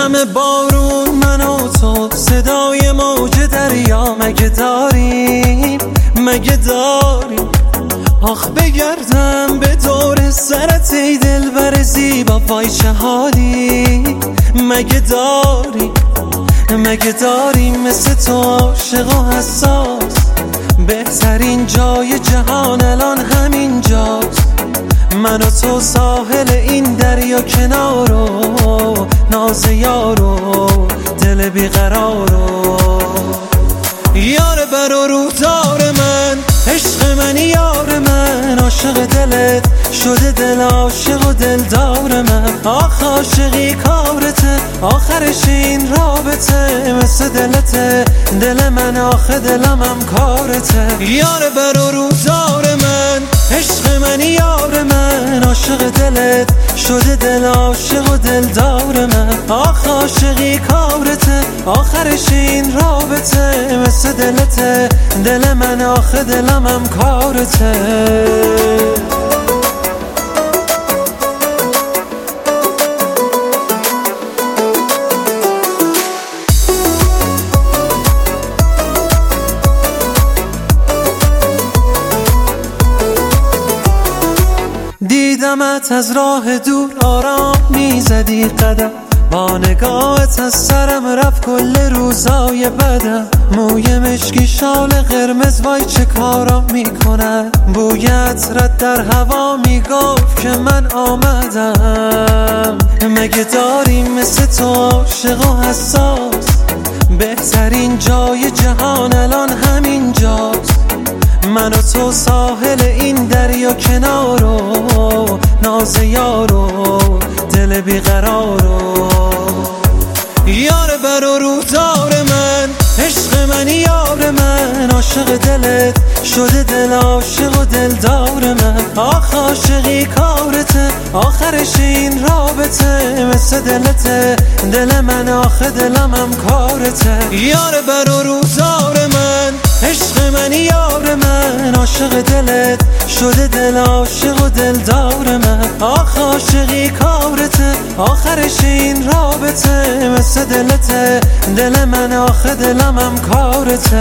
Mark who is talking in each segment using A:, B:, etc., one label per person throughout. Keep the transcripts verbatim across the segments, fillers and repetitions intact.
A: همه بارون من و تو صدای موج دریا مگه داریم مگه داریم آخ بگردم به دور سرت ای دلبر زیبا وای چه حالی مگه داریم مگه داریم مثل تو عاشق و حساس بهترین جای جهان الان همین جاست من و تو ساحل این دریا کنارو ناز یارو دل بیقرارو یار بر و روزار من عشق منی یار من عاشق دلت شده دل عاشق و دلدار من آخ عاشقی کارته آخرش این رابطه مثل دلته دل من آخه دلم هم کارته یار بر و روزار من عشق منی یار من عاشق دلت شده دل عاشق و دلدار من آخ عاشقی کارته آخرش این رابطه مثل دلته دل من آخه دلم هم کارته دیدمت از راه دور آرام میزدی قدم با نگاهت از سرم رفت کل روزای بدم موی مشکی شال قرمز وای چه کارام میکنن بویت رد در هوا میگفت که من آمدم مگه داریم مثل تو عاشق و حساس بهترین جای جهان الان همین جاست من و تو ساحل این دریا کنارو ناز یارو دل بیقرارو یار بر و روزار من عشق منی یار من عاشق دلت شده دل عاشق و دلدار من آخ عاشقی کارته آخرش این رابطه مثل دلته دل من آخه دلم هم کارته یار بر و روزار من عشق منی یار من عاشق دلت شده دل عاشق و دلدار من آخ عاشقی کارته آخرش این رابطه مثل دلته دل من آخه دلم هم کارته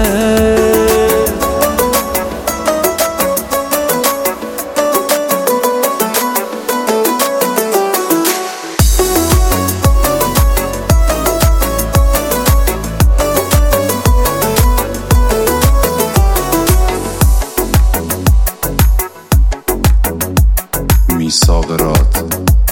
B: میثاق راد